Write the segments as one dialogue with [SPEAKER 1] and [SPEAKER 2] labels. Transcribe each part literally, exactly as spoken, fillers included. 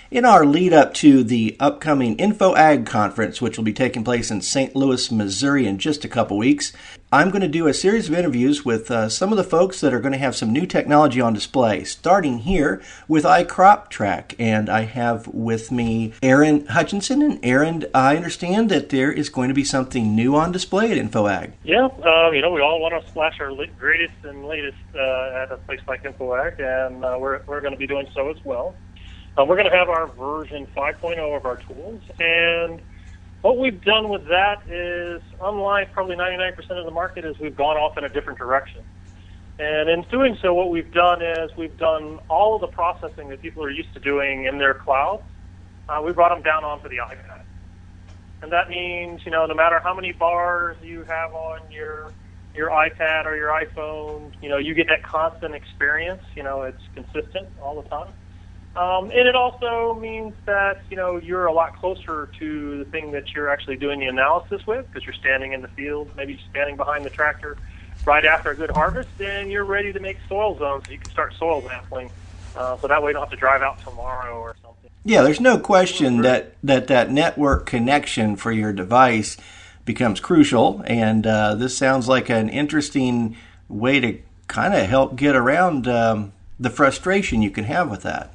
[SPEAKER 1] In our lead up to the upcoming InfoAg conference, which will be taking place in Saint Louis, Missouri in just a couple weeks, I'm going to do a series of interviews with uh, some of the folks that are going to have some new technology on display, starting here with iCropTrack. And I have with me Aaron Hutchinson. And Aaron, I understand that there is going to be something new on display at InfoAg.
[SPEAKER 2] Yeah, uh, you know, we all want to splash our greatest and latest uh, at a place like InfoAg, and uh, we're, we're going to be doing so as well. Uh, we're going to have our version five point oh of our tools, and what we've done with that is, unlike probably ninety-nine percent of the market, is we've gone off in a different direction. And in doing so, what we've done is we've done all of the processing that people are used to doing in their cloud. Uh, we brought them down onto the iPad. And that means, you know, no matter how many bars you have on your your iPad or your iPhone, you know, you get that constant experience. You know, it's consistent all the time. Um, and it also means that, you know, you're a lot closer to the thing that you're actually doing the analysis with, because you're standing in the field, maybe standing behind the tractor right after a good harvest, and you're ready to make soil zones so you can start soil sampling. Uh, so that way you don't have to drive out tomorrow or something.
[SPEAKER 1] Yeah, there's no question that that, that network connection for your device becomes crucial, and uh, this sounds like an interesting way to kind of help get around um, the frustration you can have with that.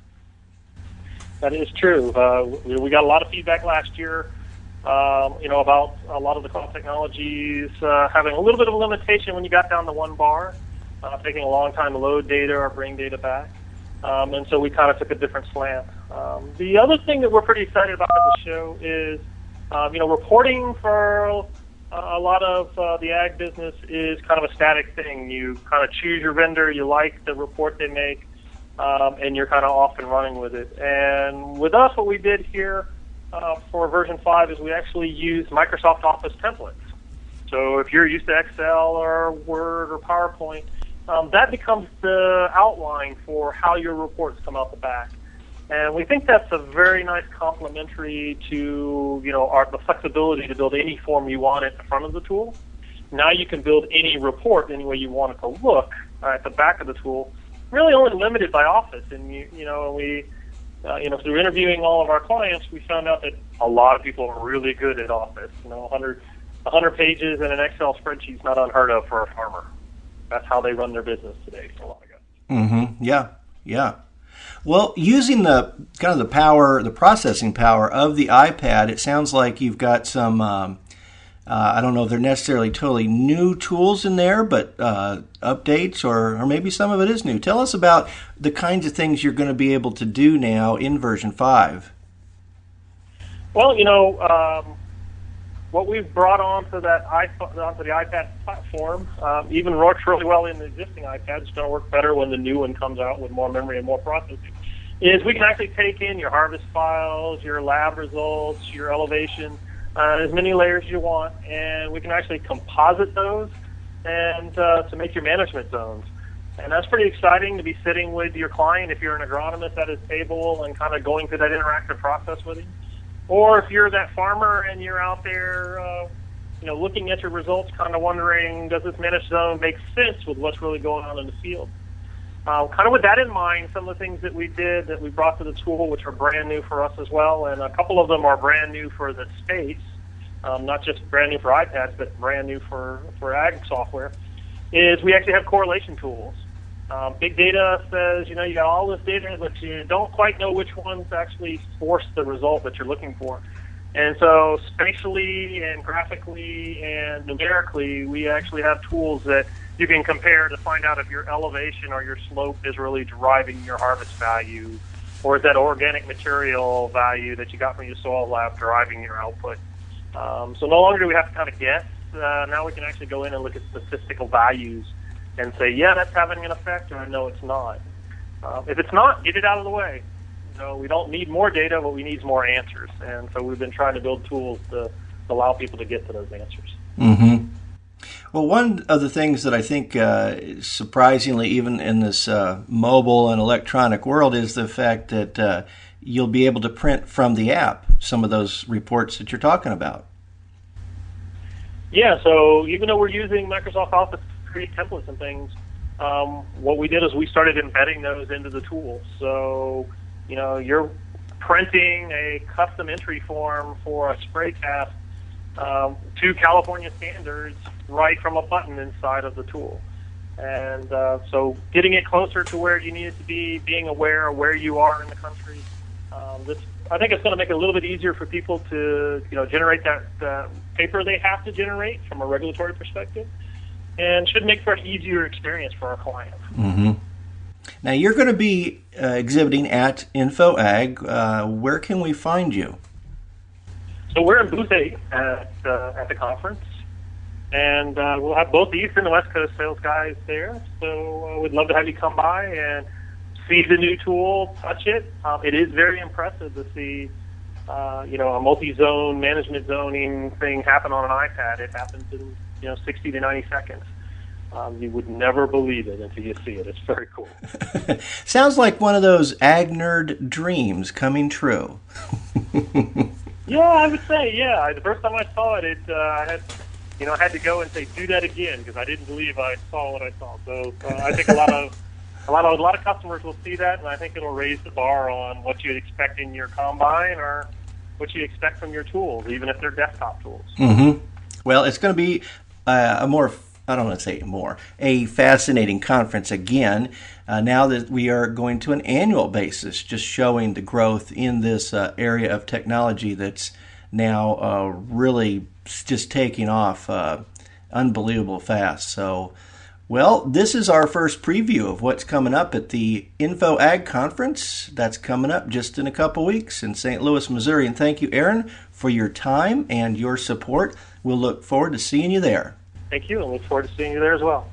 [SPEAKER 2] That is true. Uh, we, we got a lot of feedback last year, um, you know, about a lot of the cloud technologies uh, having a little bit of a limitation when you got down to one bar, uh, taking a long time to load data or bring data back. Um, and so we kind of took a different slant. Um, the other thing that we're pretty excited about at the show is, um, you know, reporting for uh, a lot of uh, the ag business is kind of a static thing. You kind of choose your vendor, you like the report they make, Um, and you're kind of off and running with it. And with us, what we did here uh, for version five is we actually used Microsoft Office templates. So if you're used to Excel or Word or PowerPoint, um, that becomes the outline for how your reports come out the back. And we think that's a very nice complementary to, you know, our, the flexibility to build any form you want at the front of the tool. Now you can build any report any way you want it to look uh, at the back of the tool, really only limited by Office. And, you, you know, we, uh, you know, through interviewing all of our clients, we found out that a lot of people are really good at Office. You know, one hundred, one hundred pages in an Excel spreadsheet is not unheard of for a farmer. That's how they run their business today for a lot of guys.
[SPEAKER 1] Mm-hmm. Yeah, yeah. Well, using the kind of the power, the processing power of the iPad, it sounds like you've got some, um, Uh, I don't know if they're necessarily totally new tools in there, but uh, updates, or, or maybe some of it is new. Tell us about the kinds of things you're going to be able to do now in version five.
[SPEAKER 2] Well, you know, um, what we've brought onto that iPhone, onto the iPad platform, um, even works really well in the existing iPads. It's going to work better when the new one comes out with more memory and more processing. Is we can actually take in your harvest files, your lab results, your elevation. Uh, as many layers as you want, and we can actually composite those and uh, to make your management zones. And that's pretty exciting to be sitting with your client if you're an agronomist at his table and kind of going through that interactive process with him. Or if you're that farmer and you're out there, uh, you know, looking at your results, kind of wondering, does this managed zone make sense with what's really going on in the field? Uh, kind of with that in mind, some of the things that we did that we brought to the tool, which are brand new for us as well, and a couple of them are brand new for the States, um, not just brand new for iPads, but brand new for, for ag software, is we actually have correlation tools. Um, big data says, you know, you got all this data, but you don't quite know which ones actually force the result that you're looking for. And so spatially and graphically and numerically, we actually have tools that you can compare to find out if your elevation or your slope is really driving your harvest value, or is that organic material value that you got from your soil lab driving your output. Um, so no longer do we have to kind of guess. Uh, now we can actually go in and look at statistical values and say, yeah, that's having an effect, or no, it's not. Uh, if it's not, get it out of the way. So we don't need more data, but we need more answers. And so we've been trying to build tools to allow people to get to those answers.
[SPEAKER 1] Mm-hmm. Well, one of the things that I think uh, surprisingly, even in this uh, mobile and electronic world, is the fact that uh, you'll be able to print from the app some of those reports that you're talking about.
[SPEAKER 2] Yeah, so even though we're using Microsoft Office to create templates and things, um, what we did is we started embedding those into the tool. So, you know, you're printing a custom entry form for a spray cast um, to California standards right from a button inside of the tool. And uh, so getting it closer to where you need it to be, being aware of where you are in the country, um, this, I think it's going to make it a little bit easier for people to, you know, generate that uh, paper they have to generate from a regulatory perspective, and should make for an easier experience for our clients.
[SPEAKER 1] Mm-hmm. Now, you're going to be uh, exhibiting at InfoAg. Uh, where can we find you?
[SPEAKER 2] So we're in booth eight at, uh, at the conference, and uh, we'll have both the East and the West Coast sales guys there. So uh, we'd love to have you come by and see the new tool, touch it. Um, it is very impressive to see, uh, you know, a multi-zone management zoning thing happen on an iPad. It happens in, you know, sixty to ninety seconds. Um, you would never believe it until you see it. It's very cool.
[SPEAKER 1] Sounds like one of those ag nerd dreams coming true.
[SPEAKER 2] Yeah, I would say, yeah. The first time I saw it, it uh, I had, you know, I had to go and say, do that again, because I didn't believe I saw what I saw. So uh, I think a lot of a lot of a lot of customers will see that, and I think it'll raise the bar on what you'd expect in your combine or what you expect from your tools, even if they're desktop tools.
[SPEAKER 1] Mm-hmm. Well, it's going to be uh, a more I don't want to say more, a fascinating conference again, uh, now that we are going to an annual basis, just showing the growth in this uh, area of technology that's now uh, really just taking off uh, unbelievable fast. So, well, this is our first preview of what's coming up at the InfoAg Conference. That's coming up just in a couple weeks in Saint Louis, Missouri. And thank you, Aaron, for your time and your support. We'll look forward to seeing you there.
[SPEAKER 2] Thank you, and look forward to seeing you there as well.